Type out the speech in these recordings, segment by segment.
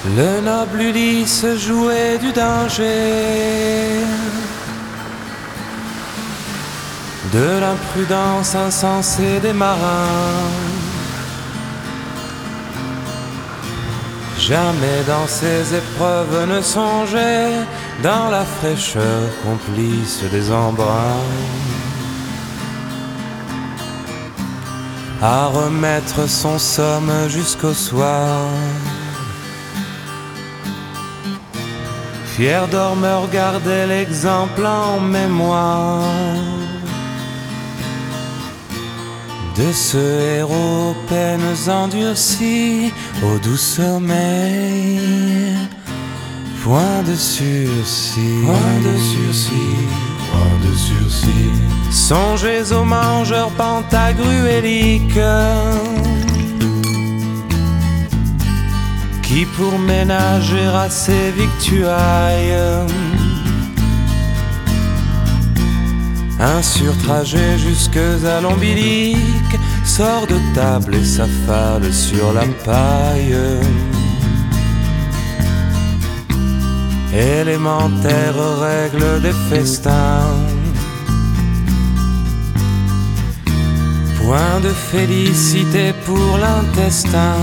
Le noble Ulysse jouait du danger, de l'imprudence insensée des marins. Jamais dans ces épreuves ne songeait, dans la fraîcheur complice des embruns, à remettre son somme jusqu'au soir. Fier dormeur gardait l'exemple en mémoire de ce héros aux peines endurcies, au doux sommeil, point de sursis, point de sursis, point de sursis. Songez aux mangeurs pantagruéliques qui pour ménager à ses victuailles un surtrajet jusque à l'ombilique sort de table et s'affale sur la paille. Élémentaire règle des festins, point de félicité pour l'intestin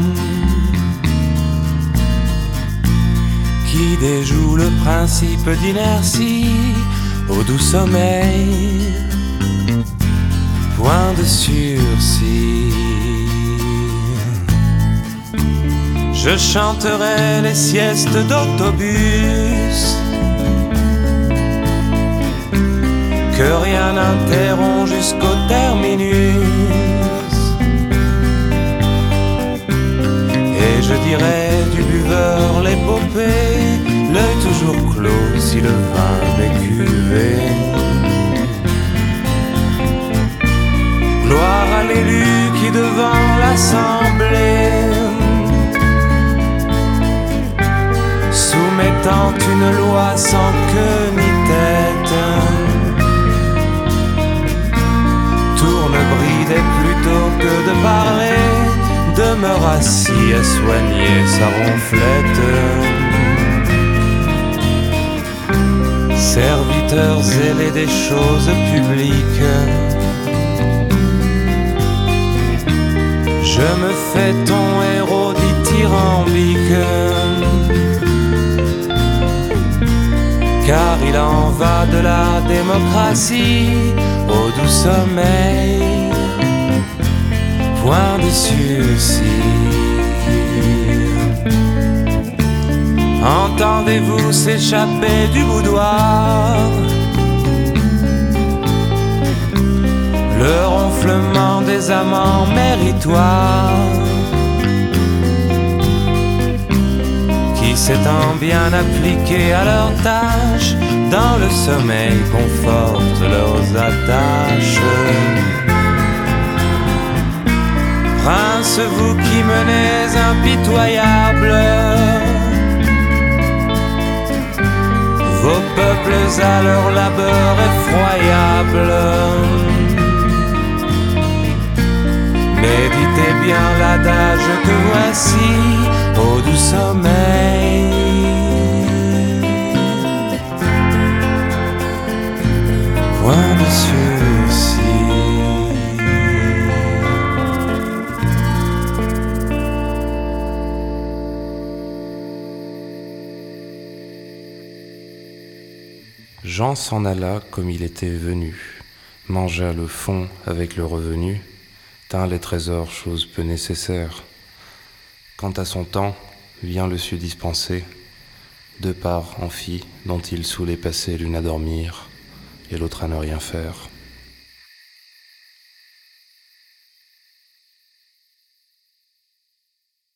qui déjoue le principe d'inertie au doux sommeil, point de sursis. Je chanterai les siestes d'autobus que rien n'interrompt jusqu'au terminus, et je dirai du buveur l'épopée, l'œil toujours clos si le vin est cuvé. Gloire à l'élu qui devant l'assemblée, soumettant une loi sans queue ni tête, tourne bridé plutôt que de parler, demeure assis à soigner sa ronflette. Serviteur zélé des choses publiques, je me fais ton héros dithyrambique, car il en va de la démocratie au doux sommeil, point de sursis. Entendez-vous s'échapper du boudoir le ronflement des amants méritoires qui s'étant bien appliqués à leurs tâches, dans le sommeil confortent leurs attaches. Princes, vous qui menez impitoyables vos peuples à leur labeur effroyable, méditez bien l'adage que voici au doux sommeil. Point de sursis. Jean s'en alla comme il était venu, mangea le fond avec le revenu, tint les trésors, chose peu nécessaire. Quant à son temps, vient le sut dispenser, deux parts en fit, dont il saoulait passer l'une à dormir et l'autre à ne rien faire.